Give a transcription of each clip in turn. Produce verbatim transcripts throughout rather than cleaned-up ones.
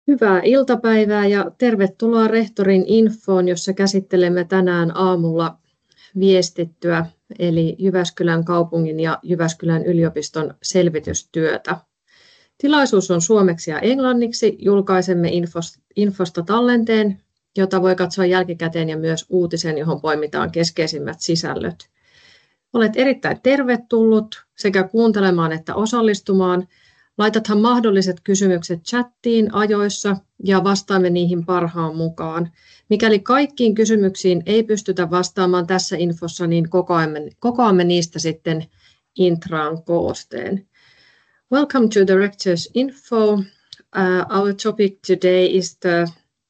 Hyvää iltapäivää ja tervetuloa Rehtorin infoon, jossa käsittelemme tänään aamulla viestittyä, eli Jyväskylän kaupungin ja Jyväskylän yliopiston selvitystyötä. Tilaisuus on suomeksi ja englanniksi. Julkaisemme infosta tallenteen, jota voi katsoa jälkikäteen, ja myös uutisen, johon poimitaan keskeisimmät sisällöt. Olet erittäin tervetullut sekä kuuntelemaan että osallistumaan. Laitathan mahdolliset kysymykset chattiin ajoissa ja vastaamme niihin parhaan mukaan. Mikäli kaikkiin kysymyksiin ei pystytä vastaamaan tässä infossa, niin kokoamme, kokoamme niistä sitten intraan koosteen. Welcome to the Rector's Info. Uh, our topic today is the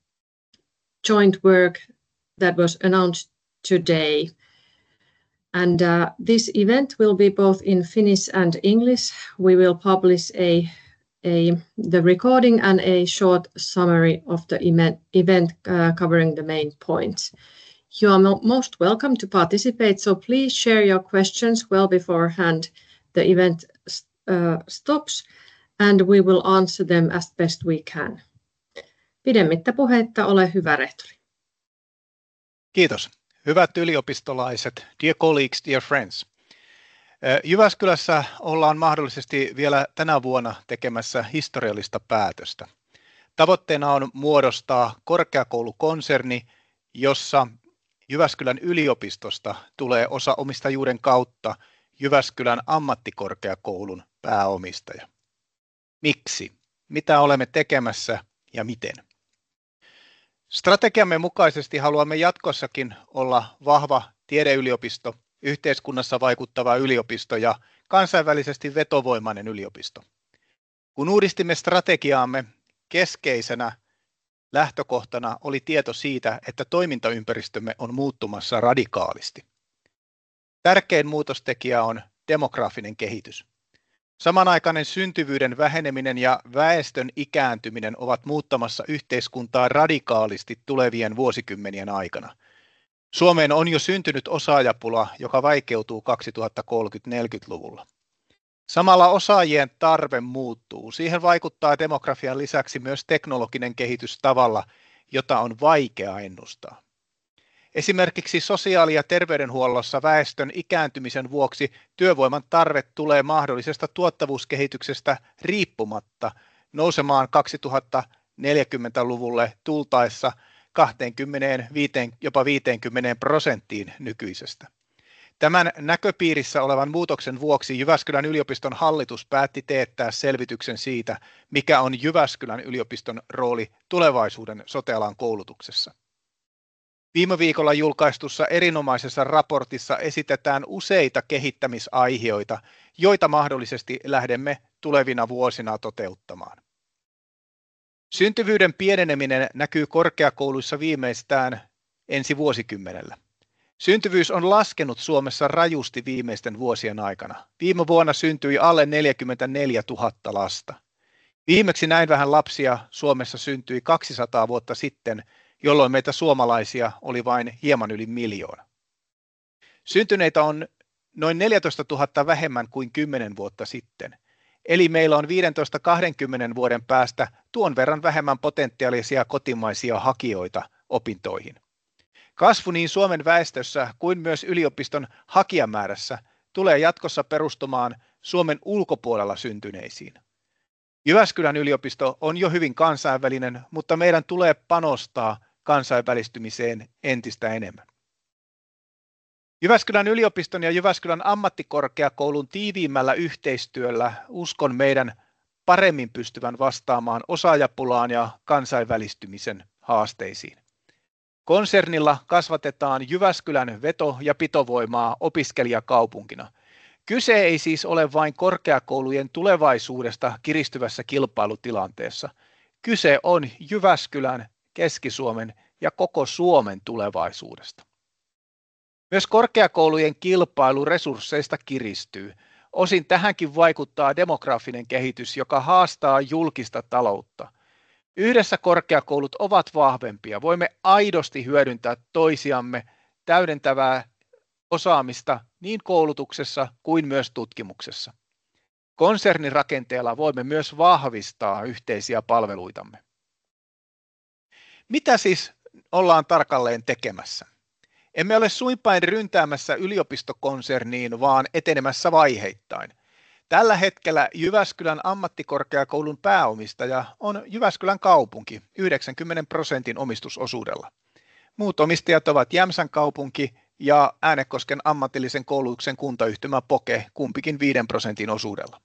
joint work that was announced today. And uh, this event will be both in Finnish and English. We will publish a, a the recording and a short summary of the event, event uh, covering the main points. You are mo most welcome to participate, so please share your questions well beforehand the event uh, stops, and we will answer them as best we can. Pidemmittä puheitta, ole hyvä, rehtori. Kiitos. Hyvät yliopistolaiset, dear colleagues, dear friends. Jyväskylässä ollaan mahdollisesti vielä tänä vuonna tekemässä historiallista päätöstä. Tavoitteena on muodostaa korkeakoulukonserni, jossa Jyväskylän yliopistosta tulee osa omistajuuden kautta Jyväskylän ammattikorkeakoulun pääomistaja. Miksi? Mitä olemme tekemässä ja miten? Strategiamme mukaisesti haluamme jatkossakin olla vahva tiedeyliopisto, yhteiskunnassa vaikuttava yliopisto ja kansainvälisesti vetovoimainen yliopisto. Kun uudistimme strategiaamme, keskeisenä lähtökohtana oli tieto siitä, että toimintaympäristömme on muuttumassa radikaalisti. Tärkein muutostekijä on demografinen kehitys. Samanaikainen syntyvyyden väheneminen ja väestön ikääntyminen ovat muuttamassa yhteiskuntaa radikaalisti tulevien vuosikymmenien aikana. Suomeen on jo syntynyt osaajapula, joka vaikeutuu kaksituhattakolmekymmentä-neljäkymmentäluvulla. Samalla osaajien tarve muuttuu. Siihen vaikuttaa demografian lisäksi myös teknologinen kehitys tavalla, jota on vaikea ennustaa. Esimerkiksi sosiaali- ja terveydenhuollossa väestön ikääntymisen vuoksi työvoiman tarve tulee mahdollisesta tuottavuuskehityksestä riippumatta nousemaan kaksituhattaneljäkymmentäluvulle tultaessa kaksikymmentäviisi, jopa viisikymmentä prosenttiin nykyisestä. Tämän näköpiirissä olevan muutoksen vuoksi Jyväskylän yliopiston hallitus päätti teettää selvityksen siitä, mikä on Jyväskylän yliopiston rooli tulevaisuuden sote-alan koulutuksessa. Viime viikolla julkaistussa erinomaisessa raportissa esitetään useita kehittämisaihioita, joita mahdollisesti lähdemme tulevina vuosina toteuttamaan. Syntyvyyden pieneneminen näkyy korkeakouluissa viimeistään ensi vuosikymmenellä. Syntyvyys on laskenut Suomessa rajusti viimeisten vuosien aikana. Viime vuonna syntyi alle neljäkymmentäneljätuhatta lasta. Viimeksi näin vähän lapsia Suomessa syntyi kaksisataa vuotta sitten, jolloin meitä suomalaisia oli vain hieman yli miljoona. Syntyneitä on noin neljätoistatuhatta vähemmän kuin kymmenen vuotta sitten, eli meillä on viisitoista kaksikymmentä vuoden päästä tuon verran vähemmän potentiaalisia kotimaisia hakijoita opintoihin. Kasvu niin Suomen väestössä kuin myös yliopiston hakijamäärässä tulee jatkossa perustumaan Suomen ulkopuolella syntyneisiin. Jyväskylän yliopisto on jo hyvin kansainvälinen, mutta meidän tulee panostaa kansainvälistymiseen entistä enemmän. Jyväskylän yliopiston ja Jyväskylän ammattikorkeakoulun tiiviimmällä yhteistyöllä uskon meidän paremmin pystyvän vastaamaan osaajapulaan ja kansainvälistymisen haasteisiin. Konsernilla kasvatetaan Jyväskylän veto- ja pitovoimaa opiskelijakaupunkina. Kyse ei siis ole vain korkeakoulujen tulevaisuudesta kiristyvässä kilpailutilanteessa. Kyse on Jyväskylän, Keski-Suomen ja koko Suomen tulevaisuudesta. Myös korkeakoulujen kilpailu resursseista kiristyy. Osin tähänkin vaikuttaa demografinen kehitys, joka haastaa julkista taloutta. Yhdessä korkeakoulut ovat vahvempia. Voimme aidosti hyödyntää toisiamme täydentävää osaamista niin koulutuksessa kuin myös tutkimuksessa. Konsernirakenteella voimme myös vahvistaa yhteisiä palveluitamme. Mitä siis ollaan tarkalleen tekemässä? Emme ole suinpäin ryntäämässä yliopistokonserniin, vaan etenemässä vaiheittain. Tällä hetkellä Jyväskylän ammattikorkeakoulun pääomistaja on Jyväskylän kaupunki yhdeksänkymmentä prosentin omistusosuudella. Muut omistajat ovat Jämsän kaupunki ja Äänekosken ammatillisen koulutuksen kuntayhtymä Poke, kumpikin viiden prosentin osuudella.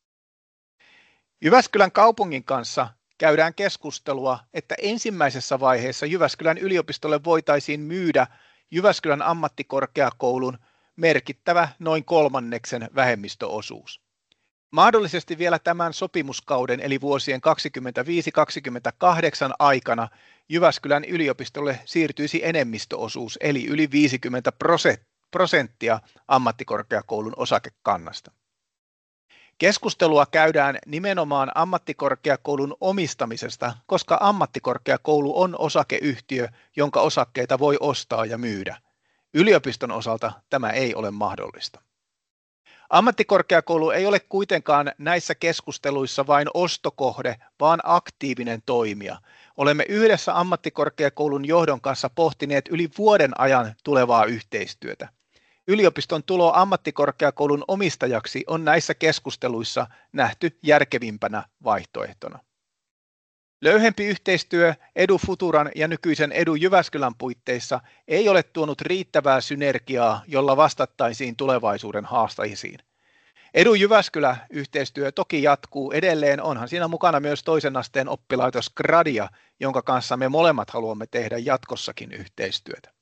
Jyväskylän kaupungin kanssa käydään keskustelua, että ensimmäisessä vaiheessa Jyväskylän yliopistolle voitaisiin myydä Jyväskylän ammattikorkeakoulun merkittävä noin kolmanneksen vähemmistöosuus. Mahdollisesti vielä tämän sopimuskauden eli vuosien kaksikymmentäviisi kaksikymmentäkahdeksan aikana Jyväskylän yliopistolle siirtyisi enemmistöosuus eli yli viisikymmentä prosenttia ammattikorkeakoulun osakekannasta. Keskustelua käydään nimenomaan ammattikorkeakoulun omistamisesta, koska ammattikorkeakoulu on osakeyhtiö, jonka osakkeita voi ostaa ja myydä. Yliopiston osalta tämä ei ole mahdollista. Ammattikorkeakoulu ei ole kuitenkaan näissä keskusteluissa vain ostokohde, vaan aktiivinen toimija. Olemme yhdessä ammattikorkeakoulun johdon kanssa pohtineet yli vuoden ajan tulevaa yhteistyötä. Yliopiston tulo ammattikorkeakoulun omistajaksi on näissä keskusteluissa nähty järkevimpänä vaihtoehtona. Löyhempi yhteistyö Edu Futuran ja nykyisen Edu Jyväskylän puitteissa ei ole tuonut riittävää synergiaa, jolla vastattaisiin tulevaisuuden haasteisiin. Edu Jyväskylä-yhteistyö toki jatkuu edelleen, onhan siinä mukana myös toisen asteen oppilaitos Gradia, jonka kanssa me molemmat haluamme tehdä jatkossakin yhteistyötä.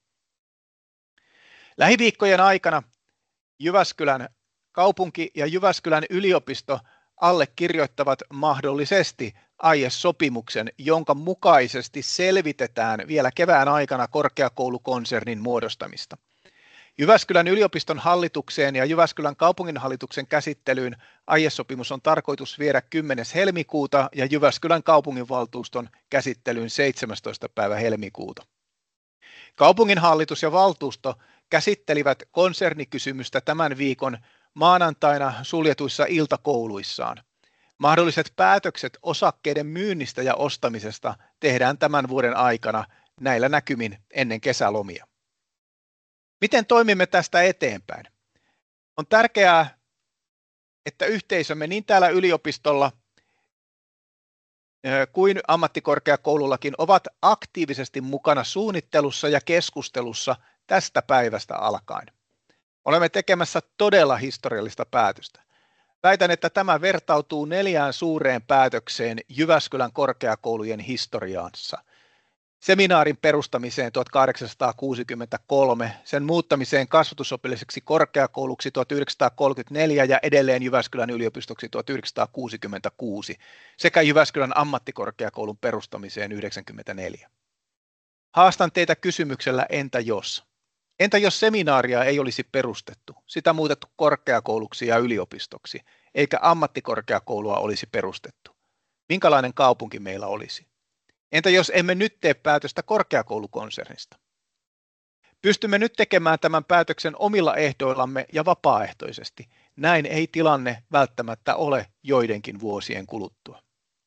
Lähiviikkojen aikana Jyväskylän kaupunki ja Jyväskylän yliopisto allekirjoittavat mahdollisesti aiesopimuksen, jonka mukaisesti selvitetään vielä kevään aikana korkeakoulukonsernin muodostamista. Jyväskylän yliopiston hallitukseen ja Jyväskylän kaupunginhallituksen käsittelyyn aiesopimus on tarkoitus viedä kymmenes helmikuuta ja Jyväskylän kaupunginvaltuuston käsittelyyn seitsemästoista päivä helmikuuta. Kaupunginhallitus ja valtuusto käsittelivät konsernikysymystä tämän viikon maanantaina suljetuissa iltakouluissaan. Mahdolliset päätökset osakkeiden myynnistä ja ostamisesta tehdään tämän vuoden aikana näillä näkymin ennen kesälomia. Miten toimimme tästä eteenpäin? On tärkeää, että yhteisömme niin täällä yliopistolla kuin ammattikorkeakoulullakin ovat aktiivisesti mukana suunnittelussa ja keskustelussa tästä päivästä alkaen. Olemme tekemässä todella historiallista päätöstä. Väitän, että tämä vertautuu neljään suureen päätökseen Jyväskylän korkeakoulujen historiaansa. Seminaarin perustamiseen tuhatkahdeksansataakuusikymmentäkolme, sen muuttamiseen kasvatusopilliseksi korkeakouluksi tuhatyhdeksänsataakolmekymmentäneljä ja edelleen Jyväskylän yliopistoksi tuhatyhdeksänsataakuusikymmentäkuusi sekä Jyväskylän ammattikorkeakoulun perustamiseen yhdeksänkymmentäneljä. Haastan teitä kysymyksellä entä jos? Entä jos seminaaria ei olisi perustettu, sitä muutettu korkeakouluksi ja yliopistoksi, eikä ammattikorkeakoulua olisi perustettu? Minkälainen kaupunki meillä olisi? Entä jos emme nyt tee päätöstä korkeakoulukonsernista? Pystymme nyt tekemään tämän päätöksen omilla ehdoillamme ja vapaaehtoisesti. Näin ei tilanne välttämättä ole joidenkin vuosien kuluttua.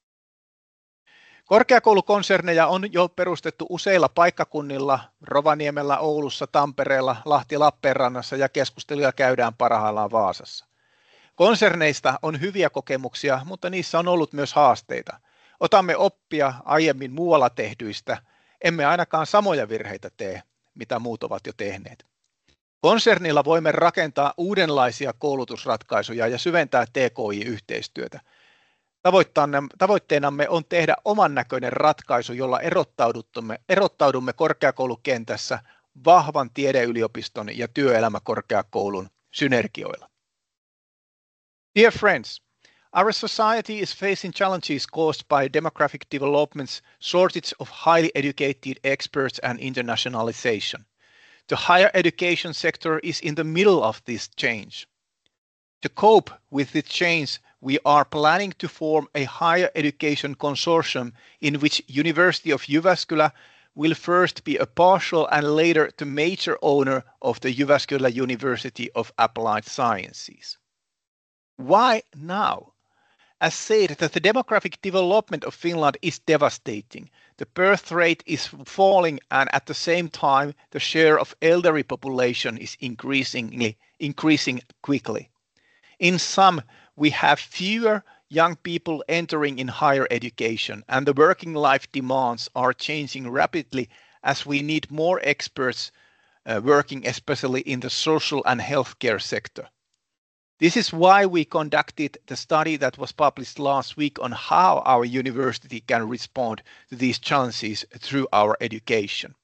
Korkeakoulukonserneja on jo perustettu useilla paikkakunnilla, Rovaniemellä, Oulussa, Tampereella, Lahti-Lappeenrannassa ja keskusteluja käydään parhaillaan Vaasassa. Konserneista on hyviä kokemuksia, mutta niissä on ollut myös haasteita. Otamme oppia aiemmin muualla tehdyistä, emme ainakaan samoja virheitä tee, mitä muut ovat jo tehneet. Konsernilla voimme rakentaa uudenlaisia koulutusratkaisuja ja syventää T K I-yhteistyötä. Tavoitteenamme on tehdä oman näköinen ratkaisu, jolla erottaudumme, erottaudumme korkeakoulukentässä vahvan tiedeyliopiston ja työelämäkorkeakoulun synergioilla. Dear friends, our society is facing challenges caused by demographic developments, shortage of highly educated experts and internationalization. The higher education sector is in the middle of this change. To cope with this change, we are planning to form a higher education consortium in which University of Jyväskylä will first be a partial and later the major owner of the Jyväskylä University of Applied Sciences. Why now? as said, that the demographic development of Finland is devastating. The birth rate is falling, and at the same time, the share of elderly population is increasingly increasing quickly. In sum, we have fewer young people entering in higher education, and the working life demands are changing rapidly as we need more experts uh, working especially in the social and healthcare sector. This is why we conducted the study that was published last week on how our university can respond to these challenges through our education.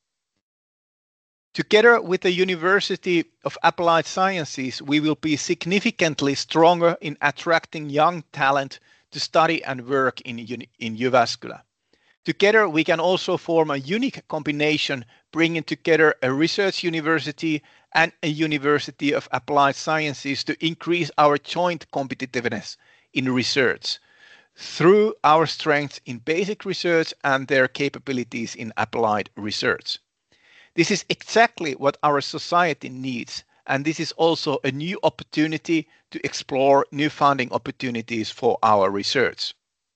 Together with the University of Applied Sciences, we will be significantly stronger in attracting young talent to study and work in, in Jyväskylä. Together, we can also form a unique combination, bringing together a research university and a University of Applied Sciences to increase our joint competitiveness in research through our strengths in basic research and their capabilities in applied research. This is exactly what our society needs, and this is also a new opportunity to explore new funding opportunities for our research.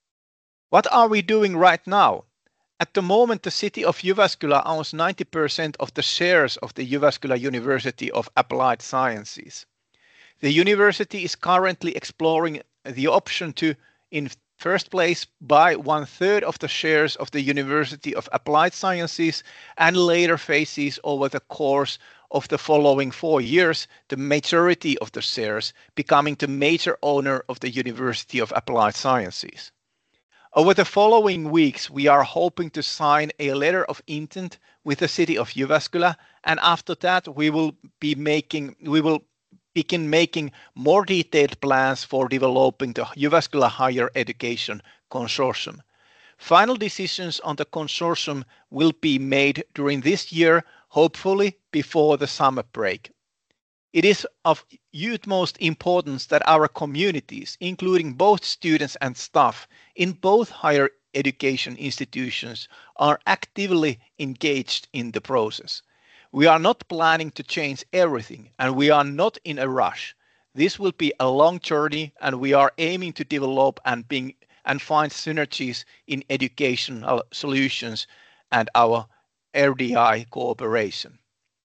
What are we doing right now? At the moment, the city of Jyväskylä owns ninety percent of the shares of the Jyväskylä University of Applied Sciences. The university is currently exploring the option to, in first place, buy one third of the shares of the University of Applied Sciences, and later phases over the course of the following four years, the majority of the shares, becoming the major owner of the University of Applied Sciences. Over the following weeks, we are hoping to sign a letter of intent with the city of Jyväskylä, and after that, we will be making, we will begin making more detailed plans for developing the Jyväskylä Higher Education Consortium. Final decisions on the consortium will be made during this year, hopefully before the summer break. It is of utmost importance that our communities, including both students and staff in both higher education institutions, are actively engaged in the process. We are not planning to change everything, and we are not in a rush. This will be a long journey, and we are aiming to develop and, being, and find synergies in educational solutions and our R D I cooperation.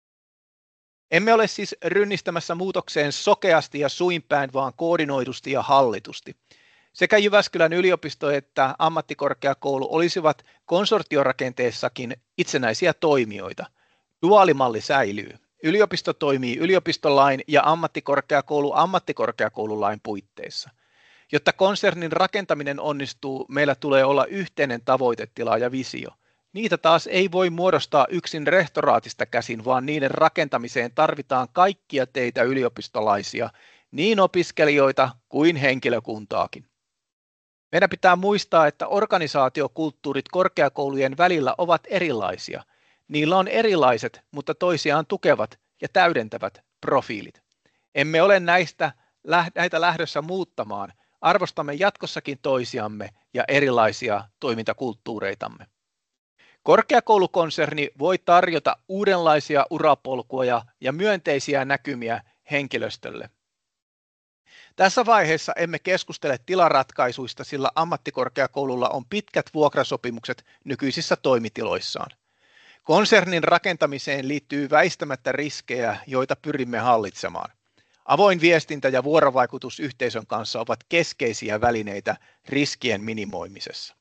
Emme ole siis rynnistämässä muutokseen sokeasti ja suinpäin, vaan koordinoidusti ja hallitusti. Sekä Jyväskylän yliopisto että ammattikorkeakoulu olisivat konsortiorakenteessakin itsenäisiä toimijoita. Duaalimalli säilyy. Yliopisto toimii yliopistolain ja ammattikorkeakoulu ammattikorkeakoululain puitteissa. Jotta konsernin rakentaminen onnistuu, meillä tulee olla yhteinen tavoitetila ja visio. Niitä taas ei voi muodostaa yksin rehtoraatista käsin, vaan niiden rakentamiseen tarvitaan kaikkia teitä yliopistolaisia, niin opiskelijoita kuin henkilökuntaakin. Meidän pitää muistaa, että organisaatiokulttuurit korkeakoulujen välillä ovat erilaisia. Niillä on erilaiset, mutta toisiaan tukevat ja täydentävät profiilit. Emme ole näistä, näitä lähdössä muuttamaan. Arvostamme jatkossakin toisiamme ja erilaisia toimintakulttuureitamme. Korkeakoulukonserni voi tarjota uudenlaisia urapolkuja ja myönteisiä näkymiä henkilöstölle. Tässä vaiheessa emme keskustele tilaratkaisuista, sillä ammattikorkeakoululla on pitkät vuokrasopimukset nykyisissä toimitiloissaan. Konsernin rakentamiseen liittyy väistämättä riskejä, joita pyrimme hallitsemaan. Avoin viestintä ja vuorovaikutus yhteisön kanssa ovat keskeisiä välineitä riskien minimoimisessa.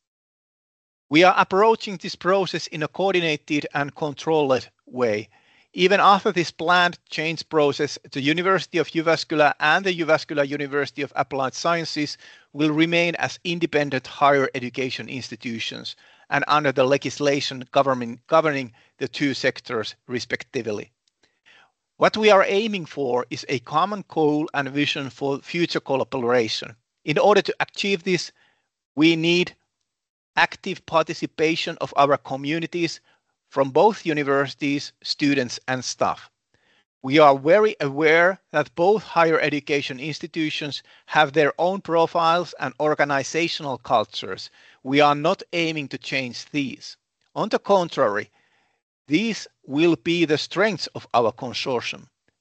We are approaching this process in a coordinated and controlled way. Even after this planned change process, the University of Jyväskylä and the Jyväskylä University of Applied Sciences will remain as independent higher education institutions and under the legislation governing, governing the two sectors respectively. What we are aiming for is a common goal and vision for future collaboration. In order to achieve this, we need active participation of our communities from both universities, students, and staff. We are very aware that both higher education institutions have their own profiles and organizational cultures. We are not aiming to change these. On the contrary, these will be the strengths of our consortium.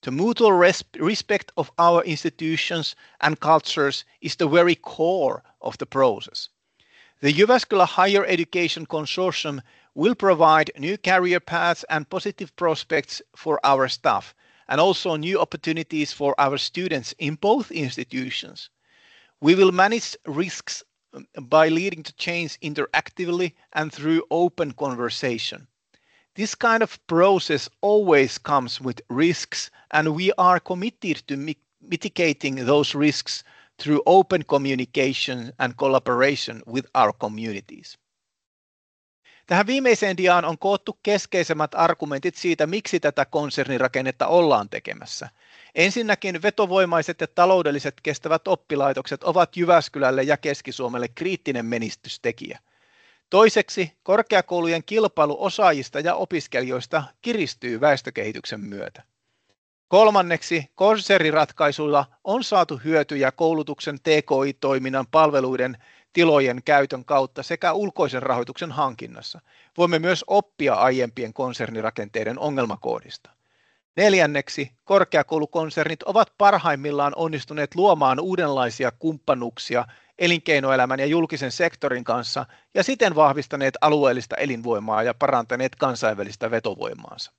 The mutual res- respect of our institutions and cultures is the very core of the process. The Jyväskylä Higher Education Consortium will provide new career paths and positive prospects for our staff, and also new opportunities for our students in both institutions. We will manage risks by leading to change interactively and through open conversation. This kind of process always comes with risks, and we are committed to mi- mitigating those risks through open communication and collaboration with our communities. Tähän viimeiseen diaan on koottu keskeisemmät argumentit siitä, miksi tätä konsernirakennetta ollaan tekemässä. Ensinnäkin vetovoimaiset ja taloudelliset kestävät oppilaitokset ovat Jyväskylälle ja Keski-Suomelle kriittinen menestystekijä. Toiseksi korkeakoulujen kilpailu osaajista ja opiskelijoista kiristyy väestökehityksen myötä. Kolmanneksi konserniratkaisuilla on saatu hyötyjä koulutuksen T K I-toiminnan palveluiden tilojen käytön kautta sekä ulkoisen rahoituksen hankinnassa. Voimme myös oppia aiempien konsernirakenteiden ongelmakoodista. Neljänneksi korkeakoulukonsernit ovat parhaimmillaan onnistuneet luomaan uudenlaisia kumppanuuksia elinkeinoelämän ja julkisen sektorin kanssa ja siten vahvistaneet alueellista elinvoimaa ja parantaneet kansainvälistä vetovoimaansa.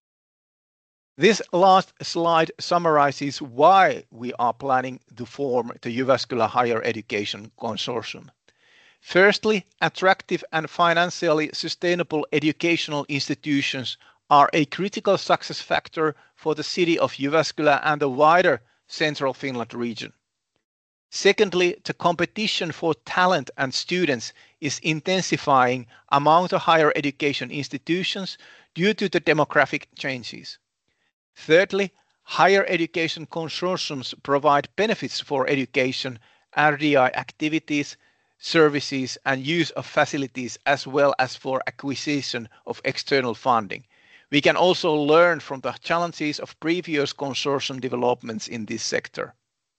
This last slide summarizes why we are planning to form the Jyväskylä Higher Education Consortium. Firstly, attractive and financially sustainable educational institutions are a critical success factor for the city of Jyväskylä and the wider Central Finland region. Secondly, the competition for talent and students is intensifying among the higher education institutions due to the demographic changes. Thirdly, higher education consortiums provide benefits for education, R D I activities, services and use of facilities as well as for acquisition of external funding. We can also learn from the challenges of previous consortium developments in this sector.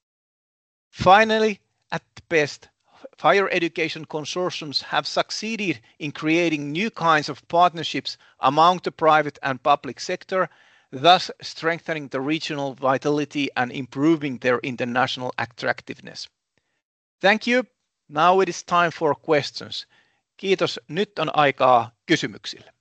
Finally, at best, higher education consortiums have succeeded in creating new kinds of partnerships among the private and public sector, thus strengthening the regional vitality and improving their international attractiveness. Thank you. Now it is time for questions. Kiitos. Nyt on aikaa kysymyksille.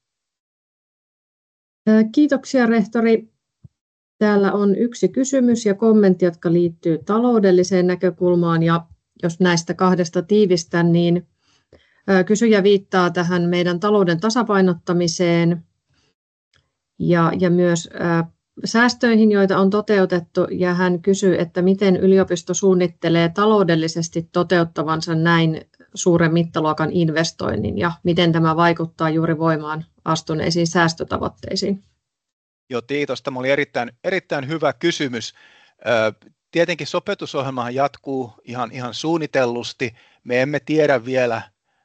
Kiitoksia rehtori. Täällä on yksi kysymys ja kommentti, jotka liittyy taloudelliseen näkökulmaan, ja jos näistä kahdesta tiivistän, niin kysyjä viittaa tähän meidän talouden tasapainottamiseen ja, ja myös säästöihin, joita on toteutettu, ja hän kysyy, että miten yliopisto suunnittelee taloudellisesti toteuttavansa näin suuren mittaluokan investoinnin ja miten tämä vaikuttaa juuri voimaan astuneisiin säästötavoitteisiin. Joo, kiitos. Tämä oli erittäin, erittäin hyvä kysymys. Tietenkin sopeutusohjelmahan jatkuu ihan, ihan suunnitellusti. Me emme tiedä vielä,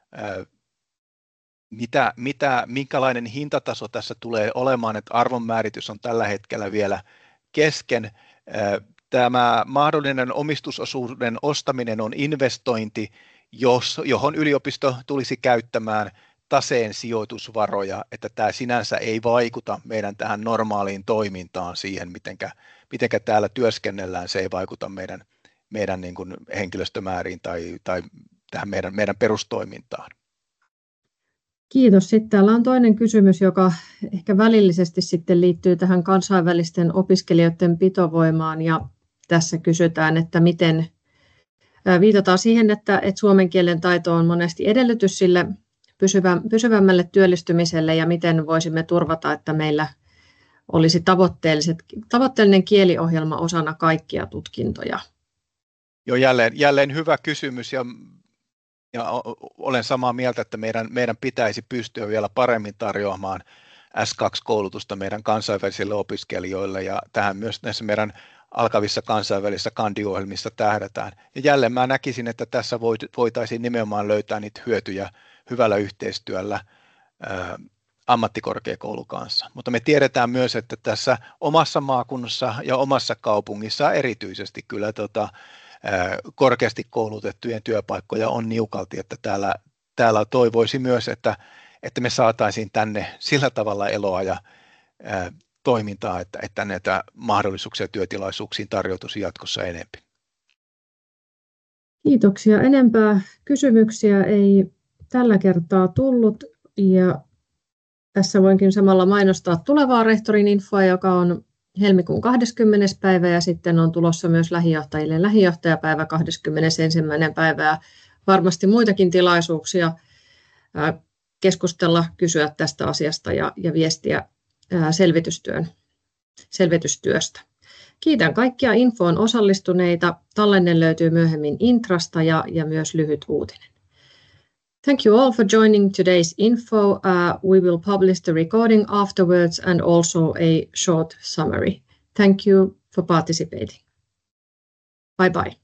mitä, mitä, minkälainen hintataso tässä tulee olemaan, että arvonmääritys on tällä hetkellä vielä kesken. Tämä mahdollinen omistusosuuden ostaminen on investointi, jos, johon yliopisto tulisi käyttämään taseen sijoitusvaroja, että tämä sinänsä ei vaikuta meidän tähän normaaliin toimintaan siihen, mitenkä, mitenkä täällä työskennellään, se ei vaikuta meidän, meidän niin kuin henkilöstömääriin tai, tai tähän meidän, meidän perustoimintaan. Kiitos. Sitten täällä on toinen kysymys, joka ehkä välillisesti sitten liittyy tähän kansainvälisten opiskelijoiden pitovoimaan, ja tässä kysytään, että miten viitataan siihen, että, että suomen kielen taito on monesti edellytys sille pysyvämmälle työllistymiselle, ja miten voisimme turvata, että meillä olisi tavoitteelliset, tavoitteellinen kieliohjelma osana kaikkia tutkintoja. Joo, jälleen, jälleen hyvä kysymys, ja, ja olen samaa mieltä, että meidän, meidän pitäisi pystyä vielä paremmin tarjoamaan S kaksi -koulutusta meidän kansainvälisille opiskelijoille, ja tähän myös näissä meidän alkavissa kansainvälisissä kandiohjelmissa tähdätään. Ja jälleen mä näkisin, että tässä voitaisiin nimenomaan löytää niitä hyötyjä hyvällä yhteistyöllä ää, ammattikorkeakoulun kanssa. Mutta me tiedetään myös, että tässä omassa maakunnassa ja omassa kaupungissa erityisesti kyllä tota, ää, korkeasti koulutettujen työpaikkoja on niukalti, että täällä, täällä toivoisi myös, että, että me saataisiin tänne sillä tavalla eloa ja ää, toimintaa, että, että näitä mahdollisuuksia työtilaisuuksiin tarjoutuisi jatkossa enemmän. Kiitoksia. Enempää kysymyksiä ei tällä kertaa tullut, ja tässä voinkin samalla mainostaa tulevaa rehtorin infoa, joka on helmikuun kahdeskymmenes päivä, ja sitten on tulossa myös lähijohtajille lähijohtajapäivä kahdeskymmenesensimmäinen päivä, ja varmasti muitakin tilaisuuksia keskustella, kysyä tästä asiasta ja, ja viestiä selvitystyön, selvitystyöstä. Kiitän kaikkia infoon osallistuneita. Tallenne löytyy myöhemmin Intrasta ja, ja myös lyhyt uutinen. Thank you all for joining today's info. Uh, we will publish the recording afterwards and also a short summary. Thank you for participating. Bye bye.